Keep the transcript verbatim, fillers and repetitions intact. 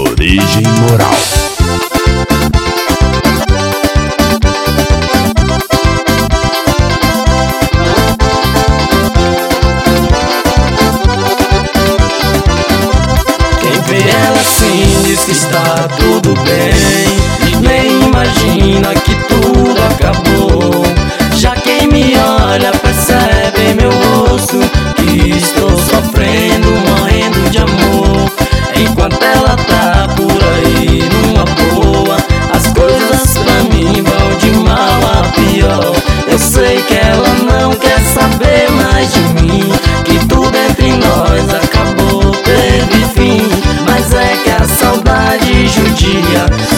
Origem Moral. Quem vê ela assim diz que está tudo bem, nem imagina que tudo acabou. Já quem me olha percebe em meu rosto que estou sofrendo, morrendo de amor. Enquanto ela tá por aí numa boa, as coisas pra mim vão de mal a pior. Eu sei que ela não quer saber mais de mim, que tudo entre nós acabou, teve fim. Mas é que a saudade judia